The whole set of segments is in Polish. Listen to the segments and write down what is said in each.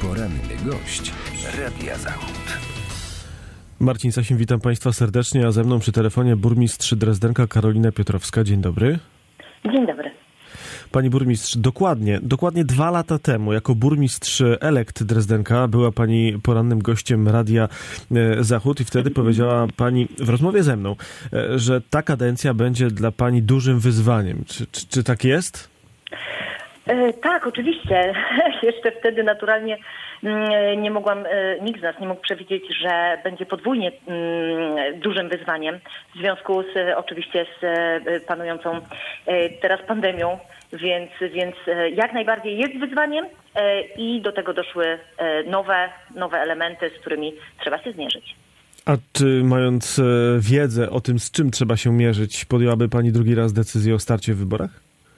Poranny gość Radia Zachód. Marcin Sasin, witam Państwa serdecznie, a ze mną przy telefonie burmistrz Drezdenka Karolina Piotrowska. Dzień dobry. Dzień dobry. Pani burmistrz, dokładnie 2 lata temu jako burmistrz elekt Drezdenka była Pani porannym gościem Radia Zachód i wtedy powiedziała Pani w rozmowie ze mną, że ta kadencja będzie dla Pani dużym wyzwaniem. Czy tak jest? Tak, oczywiście. Jeszcze wtedy naturalnie nie mogłam, nikt z nas nie mógł przewidzieć, że będzie podwójnie dużym wyzwaniem w związku oczywiście z panującą teraz pandemią, więc jak najbardziej jest wyzwaniem i do tego doszły nowe elementy, z którymi trzeba się zmierzyć. A czy mając wiedzę o tym, z czym trzeba się mierzyć, podjęłaby Pani drugi raz decyzję o starcie w wyborach?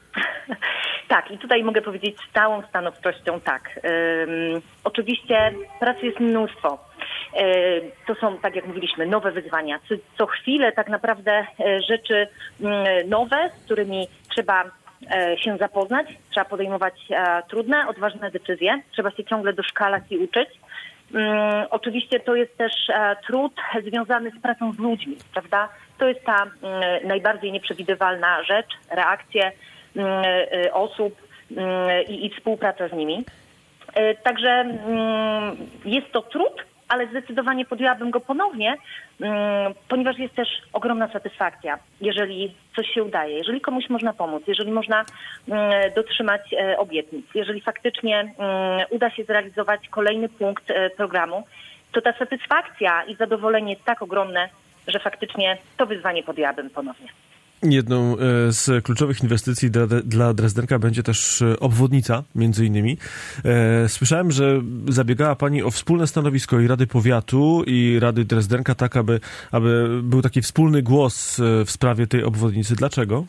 Tak, i tutaj mogę powiedzieć z całą stanowczością tak. Oczywiście pracy jest mnóstwo. To są, tak jak mówiliśmy, nowe wyzwania. Co chwilę tak naprawdę rzeczy nowe, z którymi trzeba się zapoznać, trzeba podejmować trudne, odważne decyzje, trzeba się ciągle doszkalać i uczyć. Oczywiście to jest też trud związany z pracą z ludźmi, prawda? To jest ta najbardziej nieprzewidywalna rzecz, reakcje osób i współpraca z nimi. Także jest to trud, ale zdecydowanie podjęłabym go ponownie, ponieważ jest też ogromna satysfakcja, jeżeli coś się udaje, jeżeli komuś można pomóc, jeżeli można dotrzymać obietnic, jeżeli faktycznie uda się zrealizować kolejny punkt programu, to ta satysfakcja i zadowolenie jest tak ogromne, że faktycznie to wyzwanie podjęłabym ponownie. Jedną z kluczowych inwestycji dla Drezdenka będzie też obwodnica, między innymi. Słyszałem, że zabiegała Pani o wspólne stanowisko i Rady Powiatu, i Rady Drezdenka, tak aby był taki wspólny głos w sprawie tej obwodnicy. Dlaczego?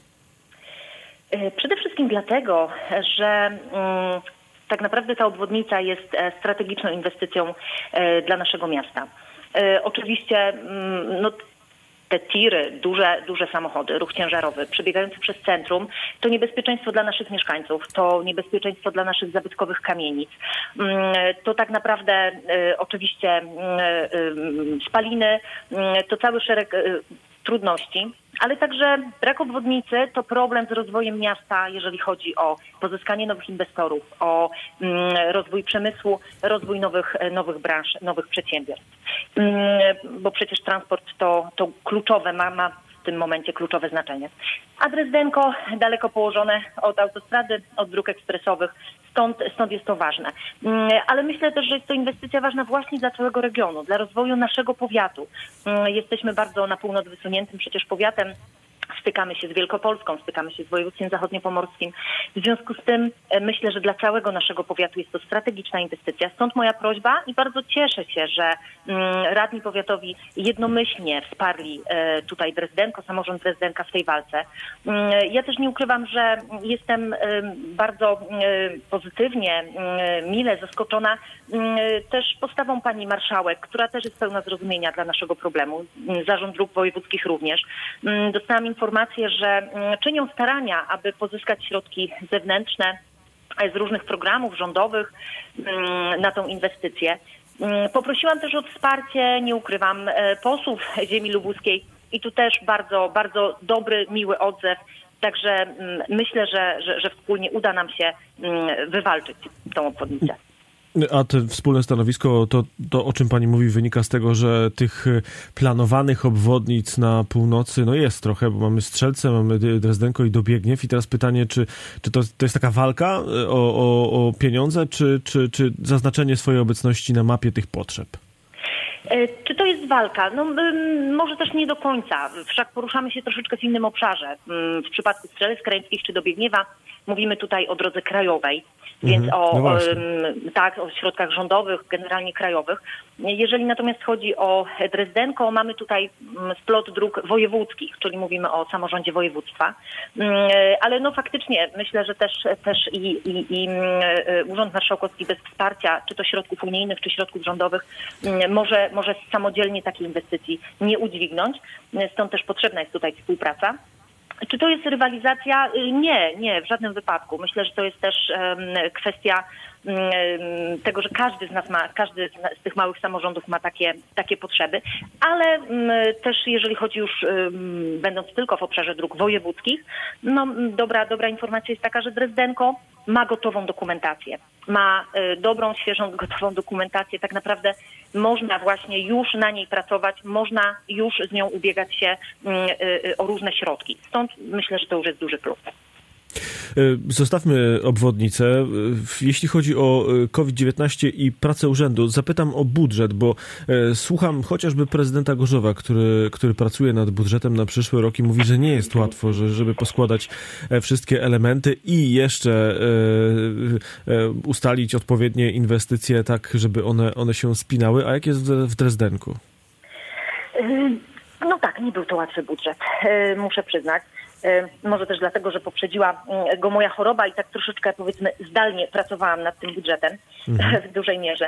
Przede wszystkim dlatego, że tak naprawdę ta obwodnica jest strategiczną inwestycją dla naszego miasta. Oczywiście te tiry, duże samochody, ruch ciężarowy przebiegający przez centrum, to niebezpieczeństwo dla naszych mieszkańców, to niebezpieczeństwo dla naszych zabytkowych kamienic. To tak naprawdę oczywiście spaliny, to cały szereg trudności, ale także brak obwodnicy to problem z rozwojem miasta, jeżeli chodzi o pozyskanie nowych inwestorów, o rozwój przemysłu, rozwój nowych branż, nowych przedsiębiorstw. Bo przecież transport to kluczowe, ma w tym momencie kluczowe znaczenie. A Drezdenko daleko położone od autostrady, od dróg ekspresowych, stąd jest to ważne. Ale myślę też, że jest to inwestycja ważna właśnie dla całego regionu, dla rozwoju naszego powiatu. Jesteśmy bardzo na północ wysuniętym przecież powiatem. Stykamy się z Wielkopolską, stykamy się z województwem zachodniopomorskim. W związku z tym myślę, że dla całego naszego powiatu jest to strategiczna inwestycja. Stąd moja prośba i bardzo cieszę się, że radni powiatowi jednomyślnie wsparli tutaj Drezdenko, samorząd Drezdenka w tej walce. Ja też nie ukrywam, że jestem bardzo pozytywnie, mile zaskoczona też postawą pani marszałek, która też jest pełna zrozumienia dla naszego problemu. Zarząd Dróg Wojewódzkich również. Dostałam informację, że czynią starania, aby pozyskać środki zewnętrzne z różnych programów rządowych na tą inwestycję. Poprosiłam też o wsparcie, nie ukrywam, posłów ziemi lubuskiej i tu też bardzo, bardzo dobry, miły odzew. Także myślę, że wspólnie uda nam się wywalczyć tą obwodnicę. A to wspólne stanowisko, to o czym Pani mówi, wynika z tego, że tych planowanych obwodnic na północy jest trochę, bo mamy Strzelce, mamy Drezdenko i Dobiegniew. I teraz pytanie, czy to jest taka walka o pieniądze, czy zaznaczenie swojej obecności na mapie tych potrzeb? Czy to jest walka? Może też nie do końca. Wszak poruszamy się troszeczkę w innym obszarze. W przypadku Strzelec Krajeńskich czy Dobiegniewa mówimy tutaj o drodze krajowej. Więc o środkach rządowych, generalnie krajowych. Jeżeli natomiast chodzi o Drezdenko, mamy tutaj splot dróg wojewódzkich, czyli mówimy o samorządzie województwa. Ale faktycznie myślę, że też i Urząd Marszałkowski bez wsparcia, czy to środków unijnych, czy środków rządowych, może samodzielnie takiej inwestycji nie udźwignąć. Stąd też potrzebna jest tutaj współpraca. Czy to jest rywalizacja? Nie, w żadnym wypadku. Myślę, że to jest też kwestia tego, że każdy z tych małych samorządów ma takie potrzeby, ale też jeżeli chodzi już, będąc tylko w obszarze dróg wojewódzkich, no dobra informacja jest taka, że Drezdenko ma gotową dokumentację. Ma dobrą, świeżą, gotową dokumentację. Tak naprawdę można właśnie już na niej pracować, można już z nią ubiegać się o różne środki. Stąd myślę, że to już jest duży plus. Zostawmy obwodnicę. Jeśli chodzi o COVID-19 i pracę urzędu, zapytam o budżet, bo słucham chociażby prezydenta Gorzowa, który pracuje nad budżetem na przyszły rok i mówi, że nie jest łatwo, żeby poskładać wszystkie elementy i jeszcze ustalić odpowiednie inwestycje tak, żeby one się spinały. A jak jest w Drezdenku? No tak, nie był to łatwy budżet, muszę przyznać. Może też dlatego, że poprzedziła go moja choroba i tak troszeczkę, powiedzmy, zdalnie pracowałam nad tym budżetem w dużej mierze.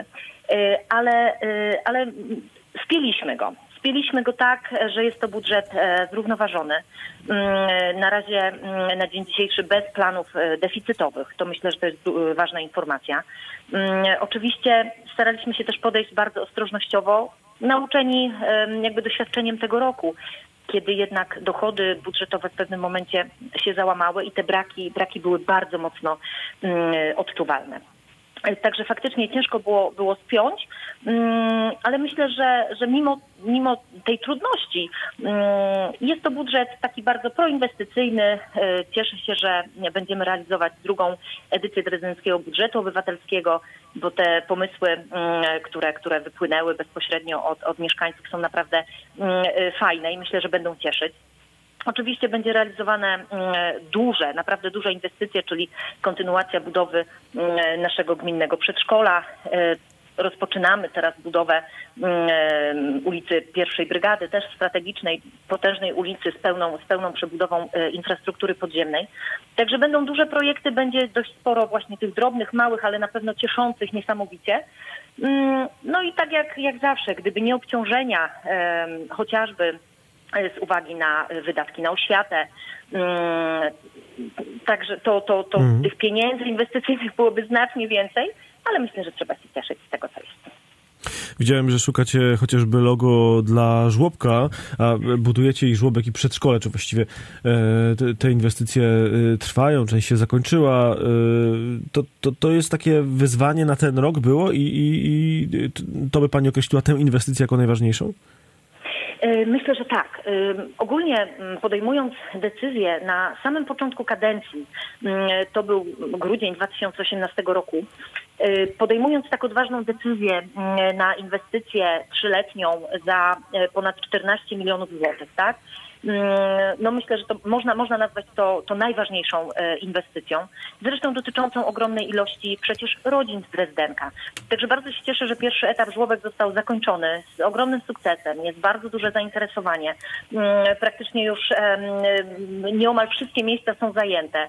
Ale spieliśmy go tak, że jest to budżet zrównoważony. Na razie, na dzień dzisiejszy bez planów deficytowych. To myślę, że to jest ważna informacja. Oczywiście staraliśmy się też podejść bardzo ostrożnościowo, nauczeni jakby doświadczeniem tego roku, kiedy jednak dochody budżetowe w pewnym momencie się załamały i te braki były bardzo mocno odczuwalne. Także faktycznie ciężko było spiąć, ale myślę, że mimo tej trudności jest to budżet taki bardzo proinwestycyjny. Cieszę się, że będziemy realizować drugą edycję Drezdenckiego Budżetu Obywatelskiego, bo te pomysły, które wypłynęły bezpośrednio od mieszkańców, są naprawdę fajne i myślę, że będą cieszyć. Oczywiście będzie realizowane naprawdę duże inwestycje, czyli kontynuacja budowy naszego gminnego przedszkola. Rozpoczynamy teraz budowę ulicy Pierwszej Brygady, też strategicznej, potężnej ulicy z pełną przebudową infrastruktury podziemnej. Także będą duże projekty, będzie dość sporo właśnie tych drobnych, małych, ale na pewno cieszących niesamowicie. No i tak jak zawsze, gdyby nie obciążenia chociażby z uwagi na wydatki na oświatę. Także to tych pieniędzy inwestycyjnych byłoby znacznie więcej, ale myślę, że trzeba się cieszyć z tego, co jest. Widziałem, że szukacie chociażby logo dla żłobka, a budujecie i żłobek, i przedszkole, czy właściwie te inwestycje trwają, część się zakończyła. To jest takie wyzwanie na ten rok było i to by pani określiła tę inwestycję jako najważniejszą? Myślę, że tak. Ogólnie podejmując decyzję na samym początku kadencji, to był grudzień 2018 roku, podejmując tak odważną decyzję na inwestycję 3-letnią za ponad 14 milionów złotych, tak? No myślę, że to można nazwać to najważniejszą inwestycją, zresztą dotyczącą ogromnej ilości przecież rodzin z Drezdenka. Także bardzo się cieszę, że pierwszy etap żłobek został zakończony z ogromnym sukcesem. Jest bardzo duże zainteresowanie. Praktycznie już nieomal wszystkie miejsca są zajęte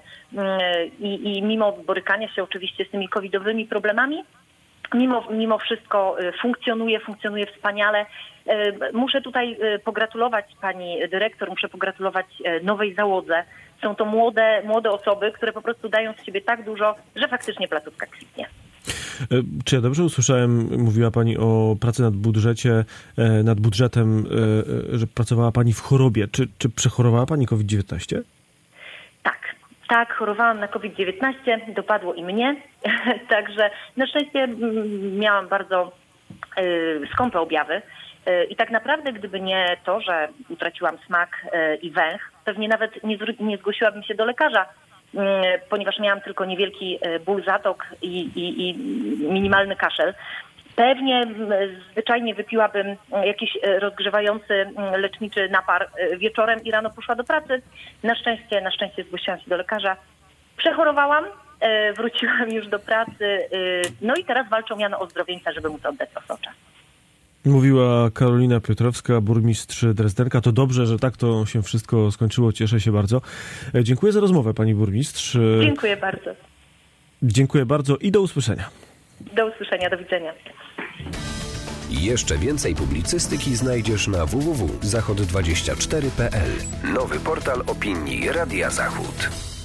i mimo borykania się oczywiście z tymi covidowymi problemami, mimo wszystko funkcjonuje wspaniale. Muszę tutaj pogratulować pani dyrektor, muszę pogratulować nowej załodze. Są to młode osoby, które po prostu dają z siebie tak dużo, że faktycznie placówka kwitnie. Czy ja dobrze usłyszałem, mówiła pani o pracy nad budżetem, że pracowała pani w chorobie. Czy przechorowała pani COVID-19? Tak, chorowałam na COVID-19, dopadło i mnie, także na szczęście miałam bardzo skąpe objawy i tak naprawdę gdyby nie to, że utraciłam smak i węch, pewnie nawet nie zgłosiłabym się do lekarza, ponieważ miałam tylko niewielki ból zatok i minimalny kaszel. Pewnie zwyczajnie wypiłabym jakiś rozgrzewający leczniczy napar wieczorem i rano poszła do pracy. Na szczęście zgłosiłam się do lekarza. Przechorowałam, wróciłam już do pracy, no i teraz walczą miano ozdrowieńca, żeby móc oddać osocza. Mówiła Karolina Piotrowska, burmistrz Drezdenka. To dobrze, że tak to się wszystko skończyło. Cieszę się bardzo. Dziękuję za rozmowę, pani burmistrz. Dziękuję bardzo. Dziękuję bardzo i do usłyszenia. Do usłyszenia, do widzenia. Jeszcze więcej publicystyki znajdziesz na www.zachod24.pl. Nowy portal opinii Radia Zachód.